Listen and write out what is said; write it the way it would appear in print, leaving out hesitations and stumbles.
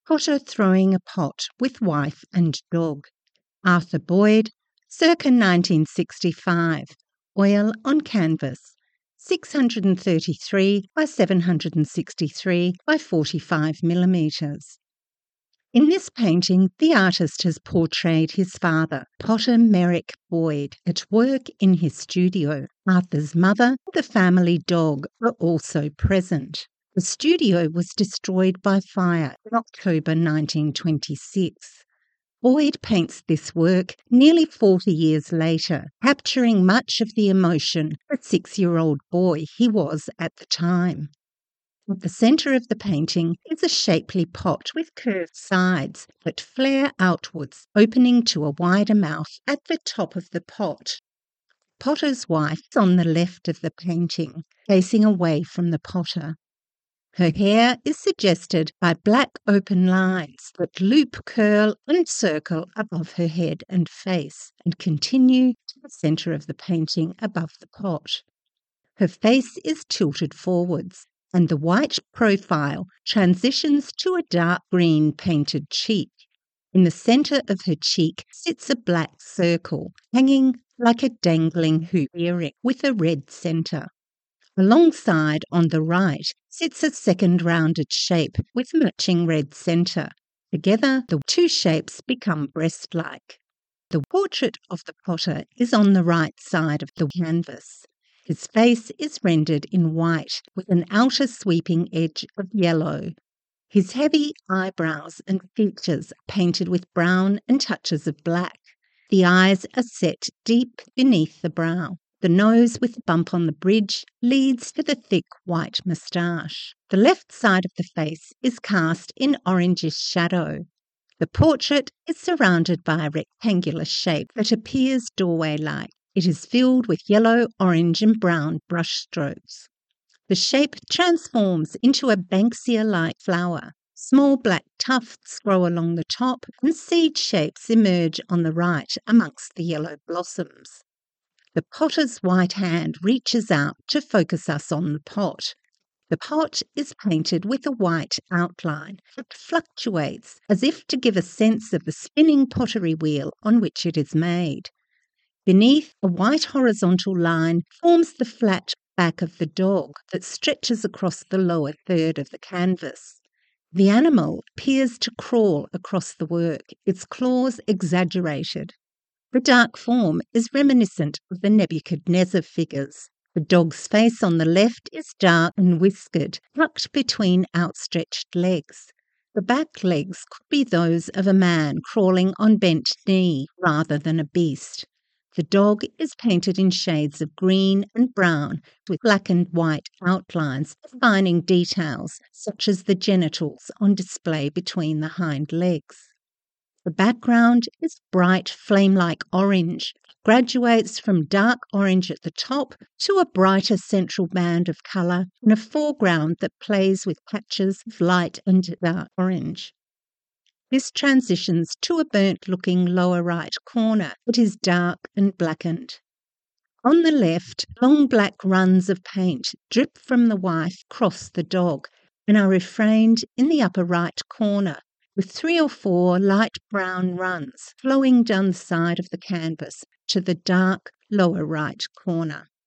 Potter throwing a pot with wife and dog. Arthur Boyd, circa 1965. Oil on canvas. 633 by 763 by 45 millimetres. In this painting, the artist has portrayed his father, Potter Merrick Boyd, at work in his studio. Arthur's mother and the family dog are also present. The studio was destroyed by fire in October 1926. Boyd paints this work nearly 40 years later, capturing much of the emotion the 6-year-old boy he was at the time. At the centre of the painting is a shapely pot with curved sides that flare outwards, opening to a wider mouth at the top of the pot. Potter's wife is on the left of the painting, facing away from the potter. Her hair is suggested by black open lines that loop, curl and circle above her head and face and continue to the centre of the painting above the pot. Her face is tilted forwards, and the white profile transitions to a dark green painted cheek. In the centre of her cheek sits a black circle, hanging like a dangling hoop earring with a red centre. Alongside, on the right, sits a second rounded shape with matching red centre. Together, the two shapes become breast-like. The portrait of the potter is on the right side of the canvas. His face is rendered in white with an outer sweeping edge of yellow. His heavy eyebrows and features are painted with brown and touches of black. The eyes are set deep beneath the brow. The nose with a bump on the bridge leads to the thick white moustache. The left side of the face is cast in orangish shadow. The portrait is surrounded by a rectangular shape that appears doorway-like. It is filled with yellow, orange and brown brush strokes. The shape transforms into a Banksia-like flower. Small black tufts grow along the top and seed shapes emerge on the right amongst the yellow blossoms. The potter's white hand reaches out to focus us on the pot. The pot is painted with a white outline that fluctuates as if to give a sense of the spinning pottery wheel on which it is made. Beneath, a white horizontal line forms the flat back of the dog that stretches across the lower third of the canvas. The animal appears to crawl across the work, its claws exaggerated. The dark form is reminiscent of the Nebuchadnezzar figures. The dog's face on the left is dark and whiskered, tucked between outstretched legs. The back legs could be those of a man crawling on bent knee rather than a beast. The dog is painted in shades of green and brown with black and white outlines defining details such as the genitals on display between the hind legs. The background is bright flame-like orange, graduates from dark orange at the top to a brighter central band of colour in a foreground that plays with patches of light and dark orange. This transitions to a burnt-looking lower right corner that is dark and blackened. On the left, long black runs of paint drip from the wife across the dog and are refrained in the upper right corner, with 3 or 4 light brown runs flowing down the side of the canvas to the dark lower right corner.